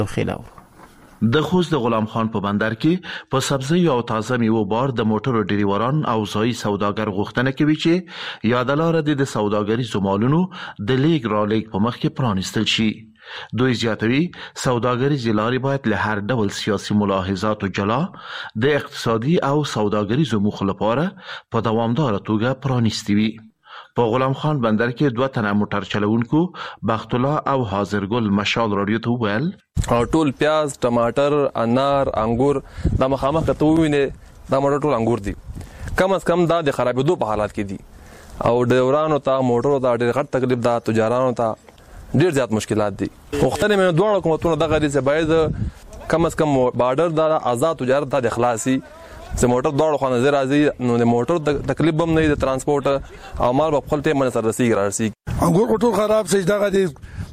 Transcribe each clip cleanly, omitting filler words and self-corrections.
خلاو د خوست د غلام خان په بندر کې په سبزی او تازه میوه بار د موټرو ډریوران او ځای سوداګر غوښتنه کوي چې یادلاره د سوداګري زمالونو د لیګ را لیګ په مخ کې پرانیستل شي. دوی زیاتوي سوداګري لارې باید له هر ډول سیاسي ملاحظاتو جلا د اقتصادي او سوداګري زموخ لپاره په دوامدار توګه پرانیستي وي. په غلام خان بندر کې 2 تنه موټر چلوونکو بخت الله او حاضرګل مشال رادیو ته ویل ټول پیاز ټماټر انار انګور د مخامخ ته ویني دا موټر ټول انګور دي کم از کم دا د خرابېدو په حالات کې دي او ډیورانو ته موټرو ته ډېر غټ تکلیف ده تجارانو ته ډېر زیات مشکلات دي. وختونه مې دوه حکومتونو دغه دي چې باید کم از کم بارډر د آزاد تجارت د اخلاصي چې موټر دوړ خو نظر راځي نو د موټر تکلیف هم نه د ترانسپورت او مال په خپل ټیم باندې سره رسیږي. انګور ټول خراب شي دغه دي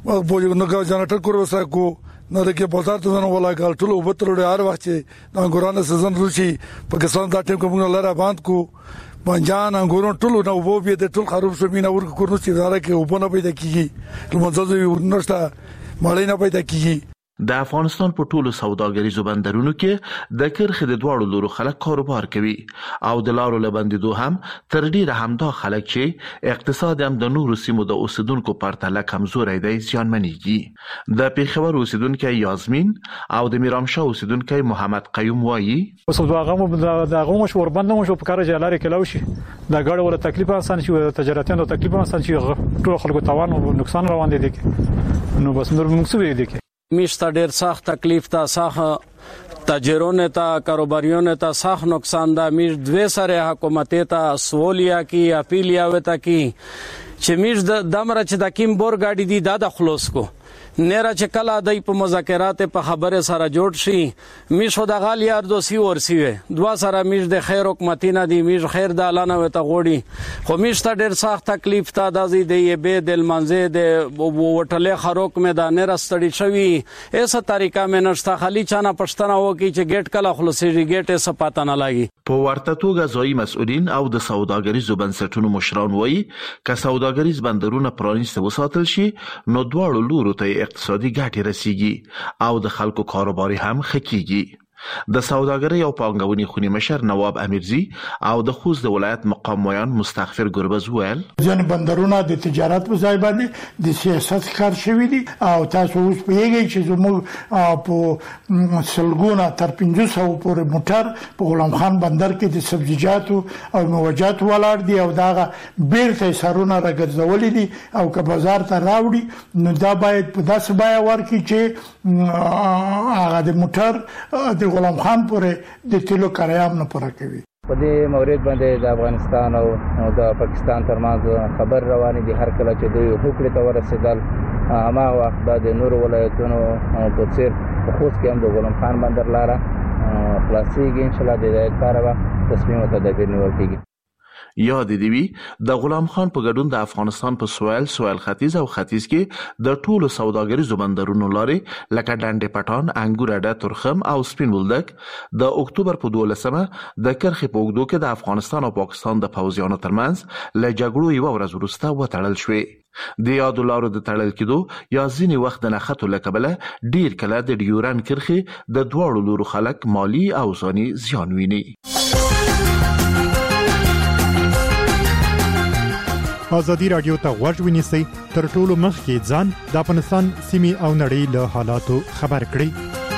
په نو جنریټر کور وسکو نو د کې بازار ته نه ولا ګل ټول وبترو هر وخت چې د انګورانو سيزن روشي پاکستان دا ټیم کوم لاره باند کو بنجان انګورون ټول نو وو به د ټول خراب شو مینه ورکو کورنو چې داره کې وبونه پیدا کیږي لمنځه ورنشته مالې نه پیدا کیږي. د افغانستان په ټولو سوداګریزو بندرونو کې د کرخې د دواړو لورو خلک کاروبار کوي او د لارو لبندیدو هم تر ډیره همدا خلک چې اقتصاد هم د نورو سیمو د اوسیدونکو پرتله کمزوري دی زیانمنېږي. د پیښور اوسیدونکو یاسمین او د میرامشاه اوسیدونکو محمد قیوم وایي اوس دغه مشور بند مشو په کار جلاري کلاو شي دا غړ ولا تکلیف آسان شي تجارتونو تکلیف آسان شي ټول خلکو توان او نقصان روان دي نو بس نور موږ څه دي میشته ډیر سخت تکلیف تا سخت تاجرونه تا کاروباریونه تا سخت نقصان دا میش دوه سره حکومت ته سوالیا کی اپیلیا وتا کی چې میش د دمره چې د کیم بور گاډي دی دا د خلاص کو نره چې کله دای په مذاکرات په خبره سره جوړ شي میشو د غال یار دوسی ورسیوي دوا سره میش د خیر حکومتینه دی میش خیر د اعلان وته غوړي خو میش ته ډیر سخت تکلیف تا دازي دی به دل منځه د وټلې خروک مې د نره ستړي شوی ایسه طریقه مې نشته خالی چانه پښتنه وکي چې ګیټ کله خلاصيږي ګیټ یې سپاته نه لګي. په ورته توګه ځای مسؤلین او د سوداګریزو بنسټونو مشران وایي ک سوداګریز بندرونه پرانیسته وساتل شي نو دواړو لورو ته اقتصادي ګټه رسیږي او د خلکو کاروباري هم خکېږي. د سوداګرۍ او پانګونې خونی مشر نواب امیرزی او د خوست د ولایت مقام ویان مستغفر ګربز ویل ځین بندرونه د تجارت په ځای باندې د سیاست کار شوی دي او تاسو اوس پیږئ چې زموږ په سلګونه تر 500 پورې موټر په غلام خان بندر کې د سبزیجاتو او موجات ولاړ دي او داغه بیرته سرونه راګرځولې دي او که بازار ته راوړي نو دا باید په داسې بیا ورکړي چې هغه د موټر د غلام خان پورې د تیلو کرایه نه پوره کوي. په دې مورید باندې د افغانستان او د پاکستان ترمنځ خبر روانې دي هر کله چې دوی هوکړې ته ورسېدل اما وخت د نورو ولایتونو په څیر په خوست کې هم د غلام خان بندر لاره خلاصېږي ان شاء الله د دې لپاره تصمیم او تدابیر نیول کېږي. یاد دی وی د غلام خان په ګډون د افغانستان په سویل ختیځ او ختیځ کې د ټولو سوداګریزو بندرونو لارې لکه ډنډ پټان انګور اډه ترخم او سپین بولدک د اکتوبر په 12مه د کرخې په اوږدو کې د افغانستان او پاکستان د پوځیانو ترمنځ له جګړو یو ورځ وروسته وتړل شوې. د یادو لارو د تړل کېدو یا ځینې وخت د نښتو له کبله ډیر کله د ډیورن کرخې د دواړو لورو خلک مالی او ځاني زیان ویني. ازادي رادیو ته غوږ ونیسئ تر ټولو مخکې ځان د افغانستان سیمې او نړۍ له حالاتو خبر کړئ.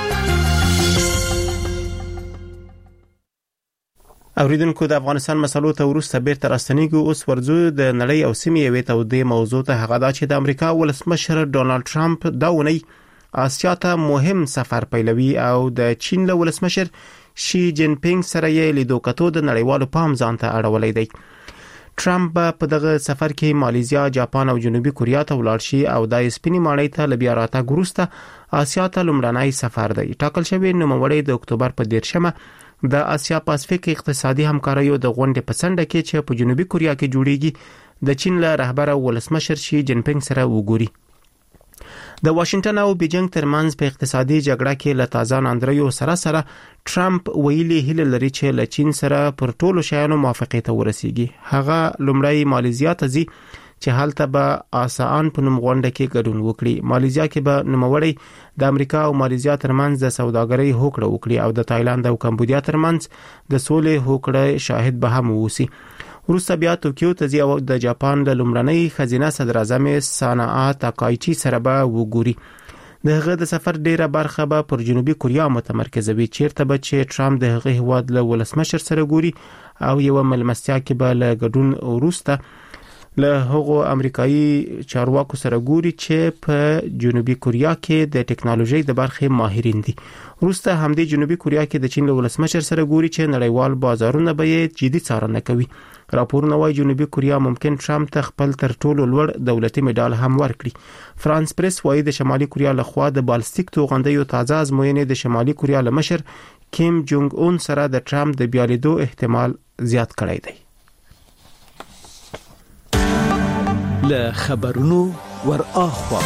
اوریدونکو د افغانستان مسلو ته ورسته بیرته راستنیږو. اوس ورځو د نړۍ او سیمې یوې تودې موضوع ته هغه دا چې د امریکا ولسمشر ډونالد ټرمپ دا ونی آسیا ته مهم سفر پیلوي او د چین له ولسمشر شي جین پینګ سره یې لیدو کتو د نړیوالو پام ځان ته اړولې دی. ټرمپ په دغه سفر کې مالیزیا، جاپان او جنوبي کوریا ته ولاړ شي او د سپینې ماڼۍ ته لبیا راتګ وروسته آسیا ته لومړنی سفر دی. ټاکل شوی نوموړی د اکتوبر په 13مه د آسیا پاسفیک اقتصادي همکاریو د غونډې په څنډه کې چې په جنوبي کوریا کې جوړیږي د چین له رهبر ولسمشر شي جین پینګ سره وګوري. د واشنگټن او بیجینګ ترمنځ په اقتصادي جګړه کې له تازه ناندریو سره ټرمپ ویلي هیله لري چې له چین سره پر ټولو شیانو موافقه ته ورسیږي. هغه لومړی مالیزیا ته ځي چې هلته به آسان په نوم غونډه کې ګډون وکړي. مالیزیا کې به نوموړی د امریکا او مالیزیا ترمنځ د سوداګرۍ هوکړه وکړي او د تایلند او کمبودیا ترمنځ د سولې هوکړه شاهد به هم ووسی. وروسته بیا توکیو ته ځي او د جاپان له لومړنۍ خزینه صدر اعظم ساناآ تاکایچی سره به وګوري. د هغه د سفر ډیره برخه به پر جنوبي کوریا متمرکزه وي، چیرته به چې ټرامپ د هغه هواد له ولسمشر سره ګوري او یو ملمستیا کې به له ګډون وروسته له هغو امریکایي چارواکو سره ګوري چې په جنوبي کوریا کې د ټکنالوژي د برخې ماهرین دي. وروسته همدې جنوبي کوریا کې د چین له ولسمشر سره ګوري چې نړیوال بازارونه به جدي څارنه کوي. راپورونه وايي جنوبي کوریا ممکن ټرامپ ته خپل تر ټولو لوړ دولتي مډال هم ورکړي. فرانس پریس وايي د شمالي کوریا لخوا د بالستیک توغندیو تازه ازموینې د شمالي کوریا له مشر کیم جونګ اون سره د ټرامپ د بیالیدو احتمال زیات کړی دی. له خبرونو ور اخوا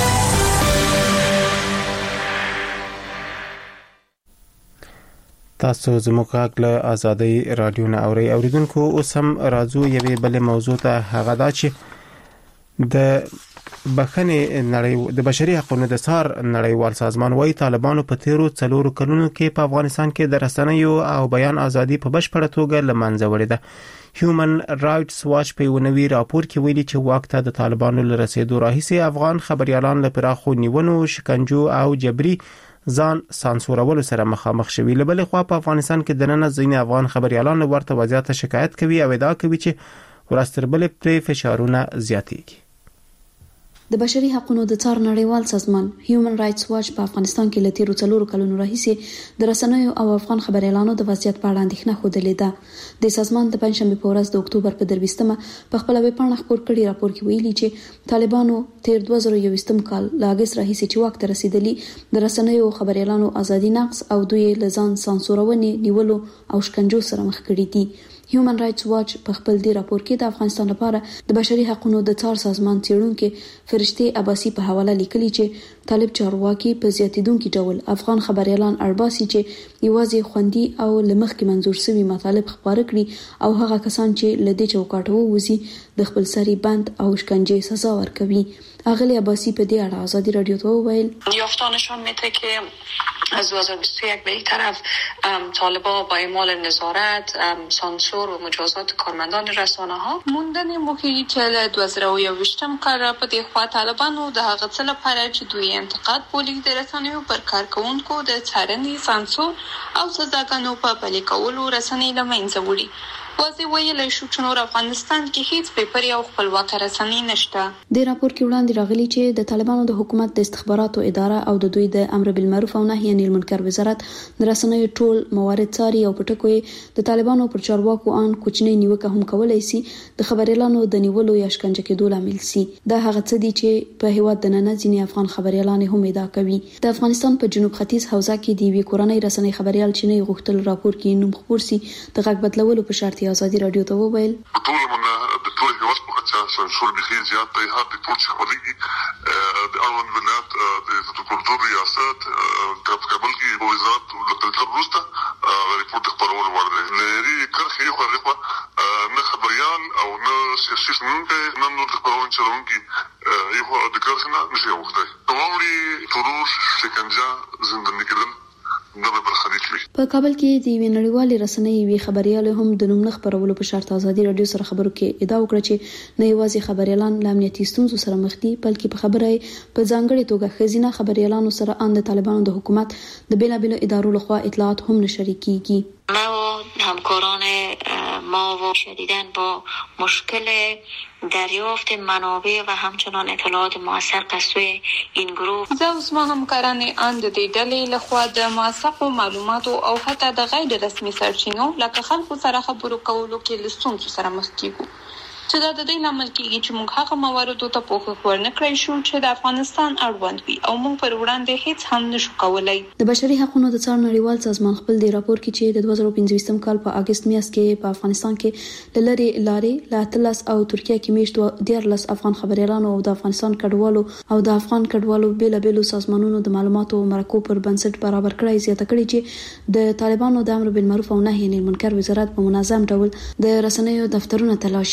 تاسو زموږ غږ له آزادۍ رادیو نه اوریدونکو. اوس هم راځو یوې بلې موضوع ته، هغه دا چې د بشري حقوقو د څار نړیوال سازمان وايي طالبانو په تیرو 4 کلونو کې په افغانستان کې د رسنیو او بیان ازادي په بشپړه توګه له منځه وړې ده. هیومن رائټس واچ په یو نوي راپور کې ویلي چې وخت د طالبانو له رسیدو راهیسې افغان خبريالان له پراخو نیونو، شکنجو او جبري ځان سانسورولو سره مخامخ شوي. له بلې خوا په افغانستان کې د نن ځینې افغان خبريالان ورته وضعیت شکایت کوي او ادعا کوي چې ورستربلې پرې فشارونه زیاتېږي. د بشري حقوقو د څار نړیوال سازمان هیومن رائټس واچ په افغانستان کې له تیرو 4 کلونو راهیسې د رسنیو او افغان خبريالانو د وضعیت په اړه اندېښنه خوده ده. د سازمان د پنځشنبه په ورځ د اکتوبر په 23مه په خپل ویب پاڼه خپور کړي راپور کې ویلي چې طالبانو تیر 2021 کال له اگست راهیسې چې وخت رسیدلی د رسنیو او خبريالانو ازادي نقض او دوی لزان سانسورونې نیولو او شکنجو سره مخ کړي دي. هیومن رائټس واچ په خپل دی راپور کې د افغانستان لپاره د بشري حقوقو د څار سازمان څېړونکو فرشته عباسي په حواله لیکلي چې طالب چارواکي په زیاتیدونکو ډول افغان خبريالان ارباسي چې یوازې خوندي او لمخکې منزور شوی مطالب خبره کړي او هغه کسان چې لدې چوکاټو ووزي د خپل سری بند او شکنجه سزا ورکوي. اغلی عباسی په دې اړه آزادی رادیو ته وویل یافتانشان میده که از 2021 به این طرف طالبان با اعمال نظارت، سانسور و مجازات کارمندان رسانه ها موندن موقعی که له 2021 کار په دې خوا طالبانو د هغه څه لپاره چې دوی انتقاد بولی د رسنیو پر کارکونکو د څارنې، سانسور او سزاګانو په پلي کولو رسنۍ له منځه وړي. واضح ویلای شو چې نور افغانستان کې هیڅ پیپري او خپلواک رسنۍ نشته. د راپور کې وړاندې راغلي چې د طالبانو د حکومت د استخباراتو اداره او د دوی د امر بالمعروف او نهي عن المنکر وزارت د رسنیو ټول موارد څاري او په ټکو یې د طالبانو پر چارواکو ان کوچنی نیوکه هم کولای شي د خبريالانو د نیولو یا شکنجه کېدو لامل شي. دا هغه څه دي چې په هیواد د نن ځینې افغان خبريالان هم ادعا کوي. د افغانستان په جنوب ختیځ حوزه کې د وی کورنۍ رسنۍ خبريال چې نه غوښتل راپور کې نوم خبر سي د غږ بدلولو په شرط آزادي رادیو ته وویل ټول هیواد په خاطر سانسور به زیات دی. هر د ټول خبري د اړوند ولایت د کلتور ریاست د کابل کې وزارت د کلتور وروسته ریپورت خبرول ورده لري کرخي خو نه خبريان او نه سیاسي څنګه نه نور خبرون چلونکي یو د کرخنه نشي وخته ټولي تروش شکنجه زنداني کېدل. په کابل کې د نړیوالې رسنۍ وی خبريال هم د نوم خبرولو په شرط آزادي رادیو سره خبرو کې ادعا وکړه چې نه یوازې خبريالان له امنیتي ستونزو سره مخ دي بلکې په خبره په ځانګړي توګه خزینه خبريالانو سره ان د طالبانو د حکومت د بیلابیلو ادارو لخوا اطلاعات هم نشر کیږي. ما و همکاران ما و شدیداً با مشکل دریافت منابع و همچنان اطلاعات موثق از سوی این گروه زما همکاران اند د ډلې لخوا د موثقو معلوماتو او حتی د غیر رسمي سرچینو لکه خلکو سره خبرو کولو کې لستونزو سره مخ کیږو چې دا د دې لامل کېږي چې موږ هغه مواردو ته پوښښ ورنکړی شو چې د افغانستان اړوند وي او موږ پر وړاندې هیڅ هم نشو کولای. د بشري حقوقو د څار نړیوال سازمان خپل دی راپور کې چې د 2015 کال په اگست میاشت کې په افغانستان کې لری لارې لا تلس او ترکیه کې میشتو 14 افغان خبريالانو او د افغانستان کډوالو او د افغان کډوالو بیلابیلو سازمانونو د معلوماتو مرکو پر بنسټ برابر کړای زیاته کړي چې د طالبانو د امر بالمعروف او نهي عن المنکر وزارت په منظم ډول د رسنیو دفترونه تلاشي کوي.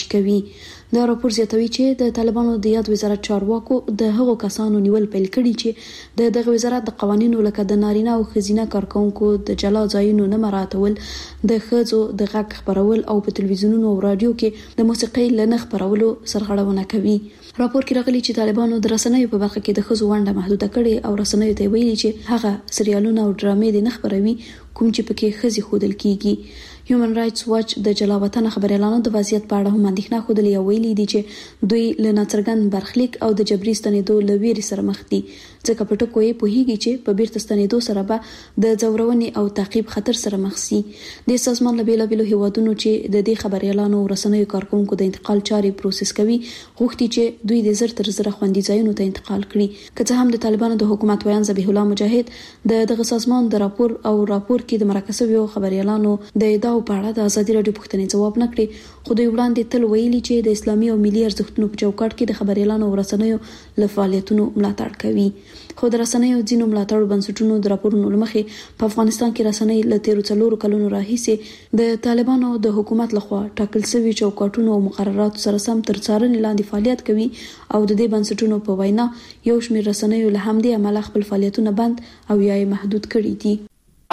دا راپور زیاتوي چې د طالبانو د یاد وزارت چارواکو د هغو کسانو نیول پیل کړي چې دغه وزارت د قوانینو لکه د نارینه او ښځینه کارکونکو د جلا ځایونو نه مراعاتول، د ښځو د غږ خبرول او په تلویزیونونو او رادیو کې د موسیقۍ لنډ خبرولو سرغړونه کوي. راپور کې راغلي چې طالبانو د رسنیو په برخه کې د ښځو ونډه محدوده کړې او رسنیو ته ویلي چې هغه سریالونه او ډرامې د نه خبروي کوم چې پکې ښځې ښودل کیږي. هیومن رائټس واچ د جلا وطن خبريالانو د وضعیت په اړه هم اندېښنه خوده او ویلي دي چې دوی له ناڅرګند برخلیک او د جبري ستنېدو له ویرې سره مخ دي، ځکه په ټکو یې پوهیږي چې په بیرته ستنېدو سره به د ځورونې او تعقیب خطر سره مخ شي. د سازمان له بیلابیلو هیوادونو چې د دې خبريالانو او رسنیو کارکونکو د انتقال چارې پروسس کوي غوښتي چې دوی د زر تر زر خوندي ځایونو ته انتقال کړي. که څه هم د طالبانو د حکومت ویان ذبیح الله مجاهد دغه سازمان د راپور کې د مرکه شویو خبريالانو د ادعاو په اړه د ازادي راډیو پوښتنې ځواب نه کړي، خو دوی وړاندې تل ویلي چې د اسلامي او ملي ارزښتونو په چوکاټ کې د خبريالانو او رسنیو له فعالیتونو ملاتړ کوي. خو د رسنیو ځینو ملاتړو بنسټونو د راپورونو لمخې په افغانستان کې رسنۍ له 13 کلونو راهیسې د طالبانو د حکومت لخوا ټاکل شوی چوکاټونو او مقرراتو سره سم تر څارنې لاندې فعالیت کوي او د دې بنسټونو په وینا یو شمېر رسنیو له همدې امله خپل فعالیتونه بند او یا محدود کړي دي.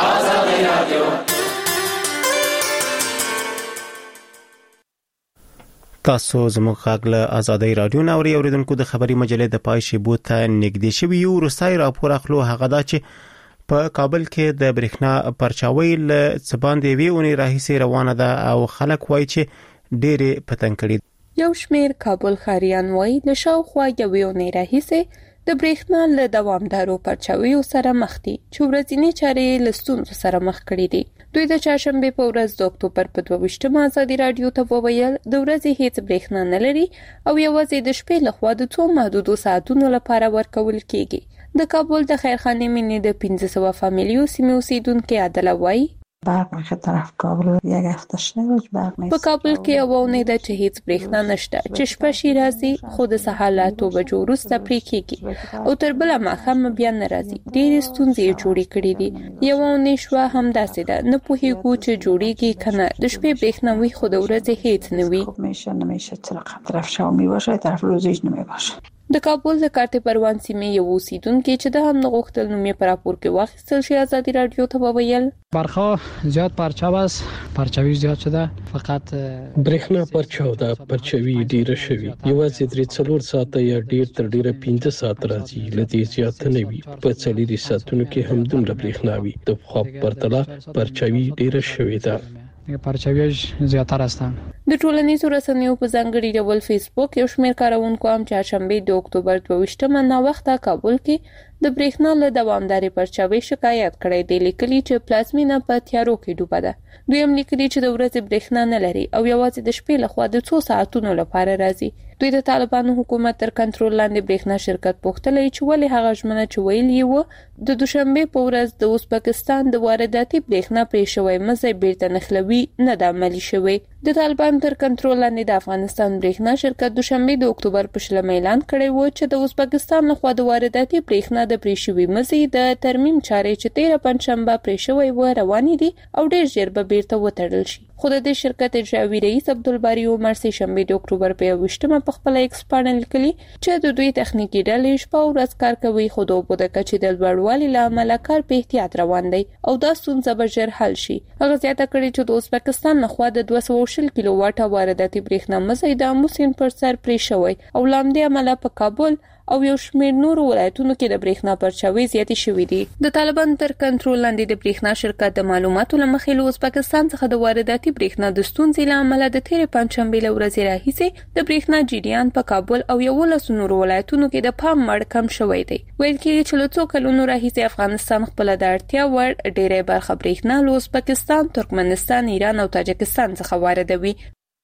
تاسو زموږ غږ له آزادۍ رادیو نه اوریدونکو د خبري مجلې د پای شیبو ته نږدې شوی یو. وروستای راپور اخلو هغه دا چې په کابل کې د برېښنا پرچاوي له څباندې ویونی راهیسي روانه ده او خلک وایي چې ډېر پتنګ کړي. یو شمیر کابل ښاریان وایي له شاوخوا یوونی راهیسي د برېښنا له دوامدارو پرچاویو سره مخ دي چې ورځنی چارې له ستونزو سره مخ کړي دي. دوی د چهارشنبه په ورځ د اکتوبر په 22مه ازادي رادیو ته وویل د ورځې هیڅ برېښنا نه لري او یوازې د شپې لخوا د څو محدودو ساعتونو لپاره ورکول کیږي. د کابل د خیرخانې مینې د 1500 فامیلیو سیمې اوسیدونکو عادله وایي برق میشه طرف کابل یک هفته شده برق نیست. په کابل کې یوونه ده چې هیڅ برېښنا نشته چې شپه شي راځي خو د سهار لا 2 بجو وروسته پرې کېږي او تر بله ماښام بیا نه راځي. ډېرې ستونزې جوړې کړې دي. یوونه شوه همداسې ده نه پوهېږو چې جوړېږي که نه. د شپې برېښنا وي خو د ورځې هیڅ نه وي. نمیشه چرا طرف شب میباشه طرف روزیش نمیباشه. د کابل د کارت پروان سیمې یو اوسیدونکو چې د هم غوښتل نوم په راپور کې واخیستل شي ازادي رادیو ته وویل برخه زیاد پرچاو است، پرچاوی زیاد شده، فقط برېښنا پرچاو ده، پرچاوی ډیره شوی. یوازې 3 ساعته یا ډیر تر ډیره 15 ساعت راځي، لدې زیات نه وي. په 4 ساعتونو کې هم دومره برېښنا وي. د خو پرتله پرچاوی ډیره شوی ده. پرچاویش زیاتره هستن. د ټولنیزو رسنیو په ځانګړي ډول فیسبوک یو شمېر کارونکو هم چهارشنبه د اکتوبر 22مه نا وخته کابل کې د برېښنا له دوامداري پرچاوي شکایت کړی دی. لیکلي چې پلازمینه په تیارو کې ډوبه ده. دوی هم لیکلي چې د ورځې برېښنا نه لري او یوازې د شپې لخوا د 2 ساعتونو لپاره راځي. دوی د طالبانو حکومت تر کنټرول لاندې برېښنا شرکت پوښتلې چې ولې هغه ژمنه چې ویلي و د دوشنبه په ورځ د ازبکستان د وارداتي برېښنا پرې شوی مزه بیرته نخلوي نه د عملی شوی. د طالبان تر کنټرول لاندې د افغانستان برېښنا شرکت دوشنبه د اکتوبر په 20 اعلان کړی و چې د ازبکستان لخوا د وارداتي برېښنا د پرې شوی مزه د ترمیم چارې چې 13 پنځشنبه پرې شوی و روانې دي او ډېر ژر به بیرته وتړل شي. خو د شرکت اجرایي رئیس عبدالباری عمر سه شنبه د اکتوبر په 28مه په خپل ایکس پاڼه لیکلي چې د دوی تخنیکی ډلې شپه او ورځ کار کوي خو د اوبو د کچې د لوړوالي له امله کار په احتیاط روان دی او دا ستونزه به ژر حل شي. هغه زیاته کړې چې د ازبکستان لخوا د 220 کیلو واټه وارداتي برېښنا مزه د موسین پر سر پرې شوی او لامدې عمله په کابل او یو شمېر نورو ولایتونو کې د برېښنا پرچاوي زیاتې شوې دي. د طالبان تر کنټرول لاندې د برېښنا شرکت د معلوماتو لمخې له ازبکستان څخه د وارداتي برېښنا د ستونزې له امله د 13 پنځشنبې له ورځې راهیسې د برېښنا جریان په کابل او 11 نورو ولایتونو کې د پام وړ کم شوی دی. ویل کېږي چې له څو کلونو راهیسې افغانستان خپل د اړتیا وړ ډېرې برخه برېښنا له ازبکستان، ترکمنستان، ایران او تاجکستان څخه واردوي.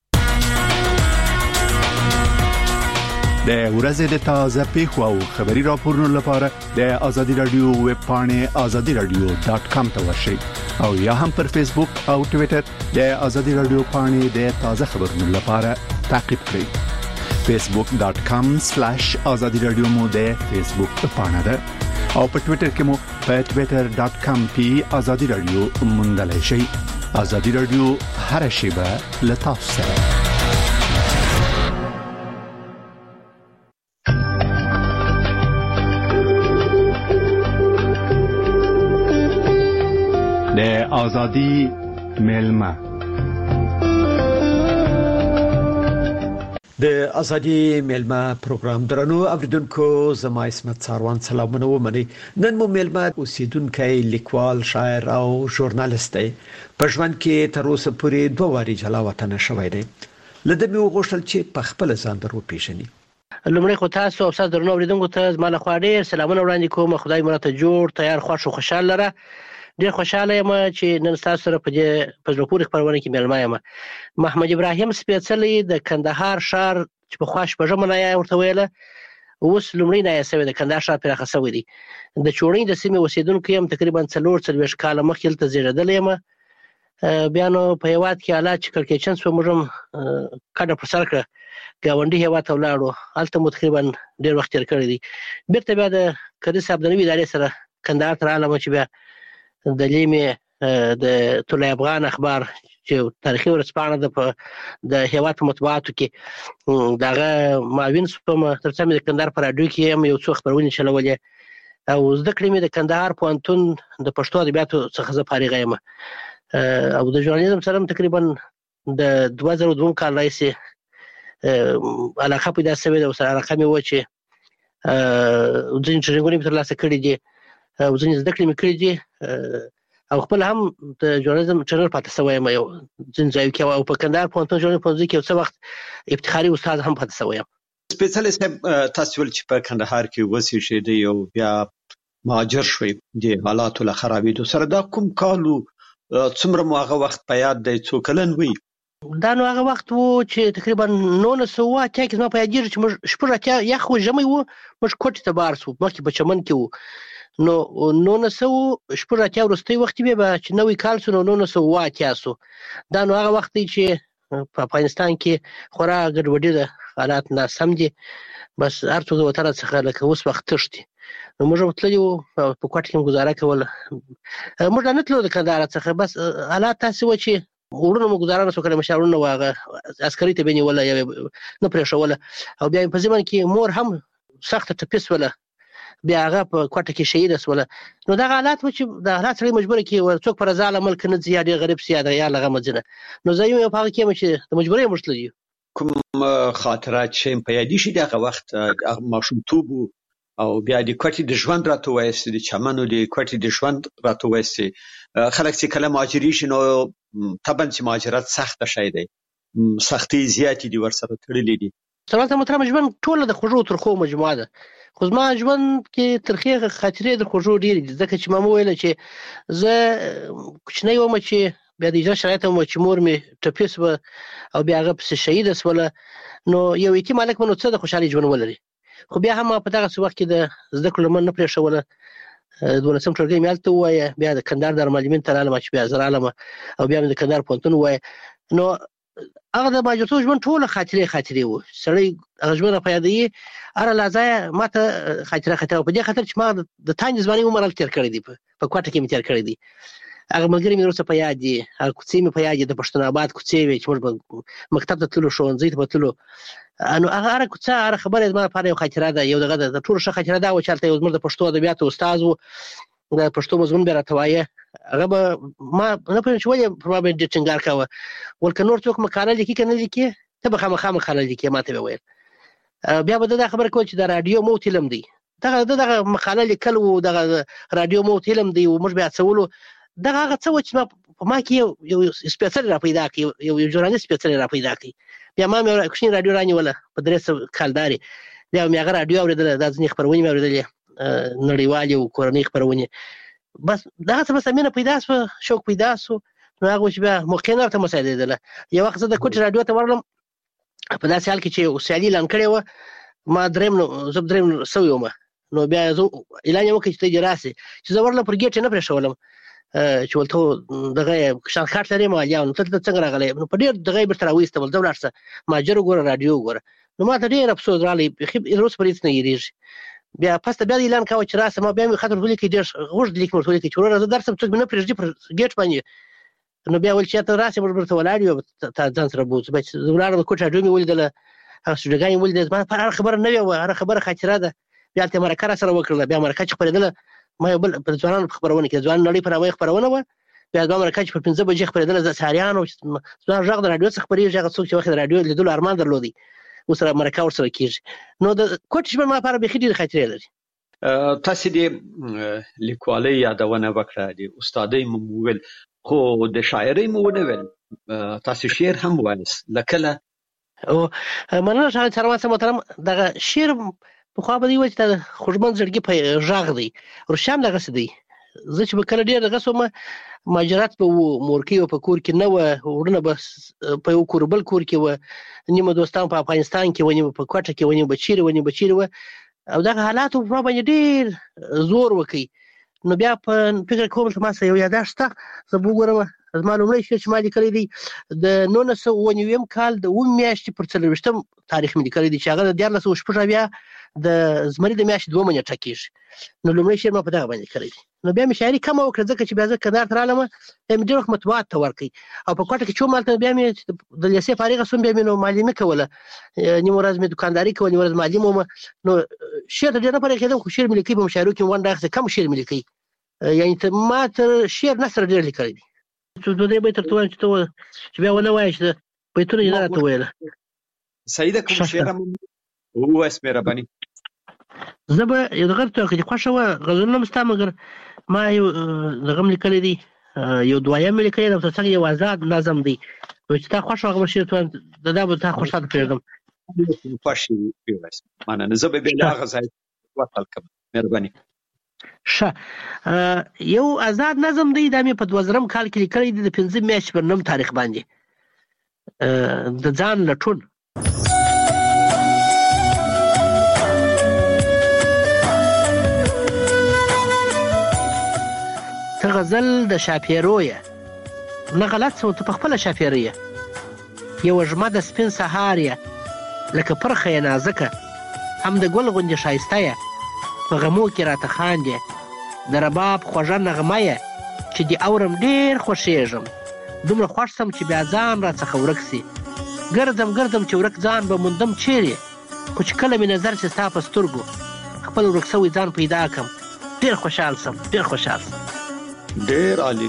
د ورځې د تازه پیښو او خبري راپورونو لپاره د آزادي رادیو ویب پاڼه azadiradio.com ته ورشئ او یا هم پر فیسبوک او ټوئیټر د آزادي رادیو پاڼه د تازه خبرونو لپاره تعقیب کړئ. facebook.com/azadiradio مو د فیسبوک پاڼه ده او په ټوئیټر کې مو په twitter.com/azadiradio موندلای شئ. آزادي رادیو هر شیبه له تاسو سره. د ازادي میلمه. د ازادي میلمه پروګرام درنو اوریدونکو، زما اسمت ساروان سلامونه ومني. نن مو میلمه اوسیدونکو لیکوال، شاعر او ژورنالیست دی. په ژوند کې تر اوسه پورې 2 واري جلا وطن شوی دی. لده مې وغوښتل چې په خپل ځان درو پیژني. لمړی خو تاسو او تاسو درنو اوریدونکو ته زما له خوا ډېر سلامونه وړاندې کوم. خدای مو راته جوړ تیار خوښ او خوشاله لره. ډېر خوشاله یم چې نن تاسو سره په دې په زړه پورې خبرونه کې میلمه یم. محمد ابراهیم سپېڅلي د کندهار ښار چې په خوا شپږمه نایه ورته ویله، اوس لومړی نایه شوی د کندهار ښار پراخه شوی دی. د چوڼۍ د سیمې اوسېدونکی یم. تقریبا 4 کاله مخکې هلته زیږېدلی یم. بیا نو په هېواد کې حالات چې کړکېچن شوه، موږ هم کډه پر سر کړه، ګاونډي هېواد ته ولاړو. هلته مو تقریبا ډېر وخت تېر کړی دی. بېرته بیا د قدي صاحب د نوي ادارې سره کندهار ته راغلم چې بیا د لیمې د طلوع افغان اخبار چې تاریخي ورځپاڼه ده په د هېواد په مطبوعاتو کې د هغه معاون شوم. تر څو مې د کندهار په راډیو کې هم یو څو خپرونې چلولې او زده کړې مې د کندهار پوهنتون د پښتو ادبیاتو څخه زه فارغه یم. او د ژورنالیزم سره هم تقریبا د 2002 کال راهیسې علاقه پیدا شوې ده. ورسره علاقه مې وه چې ځینې ټرینینګونه مې ترلاسه کړي دي او ځینې زده کړې مې کړي دي او خپل هم د ژورنالیزم ټرینر پاتې شوی یم یو ځینې ځایو کې، او په کندهار پوهنتون ژورنالیزم پوهنځي کې یو څه وخت افتخاري استاد هم پاتې شوی یم. سپېڅلي صاحب، تاسو ول چې په کندهار کې اوسېږئ او بیا مهاجر شوئ د حالاتو له خرابېدو سره، دا کوم کال څومره مو هغه وخت په یاد دی؟ څو کلن وئ؟ دا نو هغه وخت و چې تقریبا 1980 کې زما په یادېږي چې موږ 80 یخ و، ژمی و، موږ کوټې ته بار شو، مخکې په چمن کې و. نو 1980 وروستی وخت بیا چې نوی کال شو، نو 1980 شو. دا نو هغه وخت دی چې په افغانستان کې خورا ګډوډي ده، حالات ناسم دي. بس هر څوک د وطن څخه لکه اوس وخت تښتي. نو موږ هم تللي وو، په کوټه کې هم ګزاره کوله. موږ نه تلو د کندهار څخه، بس حالات داسې وه چې وروڼه مو ګزاره نه شو کړی. مشر وروڼه و، هغه عسکري ته به یې نیوله یا نه پرېښوله. او بیا په ځمن کې مور هم سخته ټپي شوله، بیا هغه په کوټه کې شهیده شوله. نو دغه حالات و چې د حالات سړی مجبوره کړي څوک په رضا له ملکه نه ځي، یا ډېر غریب سي یا د عیال له غمه ځي نه. نو زه یم په هغه کې یم چې د مجبورۍ موږ تللي یو. کوم خاطرات چې په یادېږي د هغه وخت ماشومتوب او بیا د کوټې د ژوند راته ووایاست، د چمنو د کوټې د ژوند راته ووایاست؟ خلک چې کله مهاجرېږي نو طبعا چې مهاجرت سخته شی دی، سختۍ زیاتې دي ورسره تړلې دي. سلامت محترم، ژوند ټوله د خوږو ترخو مجموعه ده، خو زما ژوند کې ترخې خاطرې د خوږو ډېرې دي. ځکه چې ما وویله چې زه کوچنی وم چې بیا د اجازه شرایط هم چې مور مې ټپي شوه او بیا هغه پسې شهیده شوله. نو یو یتیم هلک به نو څه د خوشحالۍ ژوند ولري. خو بیا هم په دغه وخت کې د زده کړو لمن نه پرېښوله. 12 ټولګی مې هلته ووایه، بیا د کندهار دارالمعلمین ته رالم چې بیا زه رالم او بیا مې د کندهار پوهنتون ووایه. نو هغه د مهاجرتوب ژوند ټوله خاطرې وو. سړی هغه ژوند په یادوي، هره لحظه یې ما ته خاطره په دې خاطر چې ما د تانج ځوانۍ عمر هلته تېر کړی دی، په کوټه کې مې تېر کړی دی. هغه ملګري مې وروسته په یاد دي، هغه کوڅې مې په یاد دي، د پښتون آباد کوڅې وې چې موږ به مکتب ته تللو، ښوونځي ته به تللو. نو هغه هره کوڅه هره خبره زما لپاره یو خاطره ده. یو دغه د ټولو ښه خاطره دا وه چې هلته یو زموږ د پښتو ادبیاتو استاد و، د پښتو مضمون بیا راته وایه. هغه به ما نه پوهېږم چې ولې پر ما باندې ډېر ټینګار کاوه، ول که نور څوک مقاله لیکي که نه لیکي، ته به خامخا مقاله لیکې، ما ته به ویل. بیا به دا خبره کوله چې د راډیو موت علم دی. دغه مقاله لیکل و، دغه راډیو موت علم دی و، موږ بیا هڅولو. دغه هغه څه و چې په ما کې یو سپېڅلی را پیدا کړي، یو ژورنالیست سپېڅلی را پیدا کړي. بیا ما مې کوچنۍ راډیو رانیوله په 300 کالدارې، بیا مې هغه راډیو اورېدله، دا ځینې خپرونې مې اورېدلې، نړیوالې او کورنۍ خپرونې. بس دغه څه بس مینه پیدا شوه، شوق پیدا شو. نو هغه چې بیا موقع نه ورته مساعدېدله. یو وخت زه د کوټې راډیو ته ورغلم، په داسې حال کې چې سیالي اعلان کړې وه، ما زه درېیم سوی وم. نو بیا زه اعلان یې وکړ چې ته دې راسې. چې زه ورغلم پر ګیټ یې نه پرېښولم، چې ولته دغه شان کارت لرې مالیا، نو ته څنګه راغلی؟ نو په ډېر دغه یې بېرته راوایستول، ځه ولاړ شه، مهاجر وګوره، راډیو وګوره. نو ما ته ډېر افسوس راغلی، بیخي اوس پرې هېڅ نه هېرېږي. بیا پسته بیا اعلان کاوه چې راسه. ما بیا مې خط ورته ولیکئ، ډېر اوږد لیک مې ورته ولیکئ چې وروره زه درسم، څوک مې نه پرېږدي پر ګیټ باندې. نو بیا ویل چې ته راسې، موږ بېرته ولاړ یو، ځان سره بوځو. بیا چې زه ولاړم، د کوټې راډیو مې ولیدله، هغه سټوډیوګانې مې ولیدلې، زما لپاره هره خبره نوې وه، هره خبره خاطره ده. بیا هلته یې مرکه راسره وکړله. بیا مرکه چې خپرېدله، ما یو بل په ځوانانو په خپرونه کې د ځوان نړۍ په نامه خپرونه وه، بیا د امریکا چې په 5 بجې خبرېدل د ساریانو زما غږ د رادیو څخه خبرېږي هغه څوک چې وخت د رادیو لیدلو ارمان درلودي اوس سره امریکا ورسره کېږي نو د کوټ شپه ما لپاره بیخي ډېرې خاطرې لري. تاسو د لیکوالۍ یادونه وکړه د استادۍ مو ویل خو د شاعرۍ مو ونه ویل تاسو شعر هم وایست لکه او مننه شاعر سره محترم دغه شعر په خو به دی و چې د خوشمن زړګي په غږ دی روشام دغه څه دی زه چې کله ډېر دغه سوم ماجرات په مورکي او په کور کې نه و ورنه بس په یو کور بل کور کې و نیمه دوستان په افغانستان کې ونی په کوټه کې ونی بچیر و او دغه حالات په باندې ډېر زور وکي نو بیا په فکر کوم چې ما سره یو یاداشت زه وګورم زما لومړی شعر چې ما لیکلی دی د 1990 کال د 9 میاشتې پر 24 تاریخ مې لیکلی دی چې هغه د 1406 د زمري د میاشتې 2 منټه کېږي نو لومړی شعر ما په دغه باندې لیکلی دی نو بیا مې شاعري کمه وکړه ځکه چې بیا زه کندهار ته رالم بیا مې ډېر وخت مطبوعات ته ورکړی او په کوټه کې چې وم هلته بیا مې د لیسې فارغه سوم بیا مې نو معلمي کوله نیمه ورځ مې دوکانداري کوله نیمه ورځ معلم وم نو شعر ته ډېر نه پرې کېدم خو شعر مې لیکي په مشاعرو کې ونډه اخیستې کم شعر مې لیکي یعنې ما تر شعر نثر ډېر لیکلی دی د دې بیت ته وایم چې بیا ونه وایې چې بیتونه یې نه راته ویله صحیح ده کوم شعر هم ووایست مهرباني زه به یو دغه ته چې خوښه وه غزلونه هم شته مګر ما یو دغه هم لیکلی دی یو دویم مې لیکلی دی او تر څنګ یو آزاد نظم دی چې تا خوښ هغه به شعر ته وایم د دا به تا خوشحاله پرېږدم خوښ یې ووایست مننه زه به بیا له هغه ځای وصل کوم مهرباني ښه یو آزاد نظم دی دا مې په 2000 کال کې لیکلی دی د 5 میاشتې پر 9 تاریخ باندې د ځان لټون ته غزل د شاپیرو یې نه غلط څه ته په خپله شاپیره یې یوه ژمه د سپین سهار یې لکه پرخه یې نازکه هم د ګل غوندې ښایسته یې په غمو کې راته خاندې د رباب خوږه نغمه یې چې دې اورم ډېر خوښېږم دومره خوښ سم چې بیا ځان راڅخه ورک سي ګرځم چې ورک ځان به موندم چیرې خو چې کله مې نظر سي ستا په سترګو خپل ورک سوی ځان پیدا کړم ډېر خوشحال سم ډېر عالی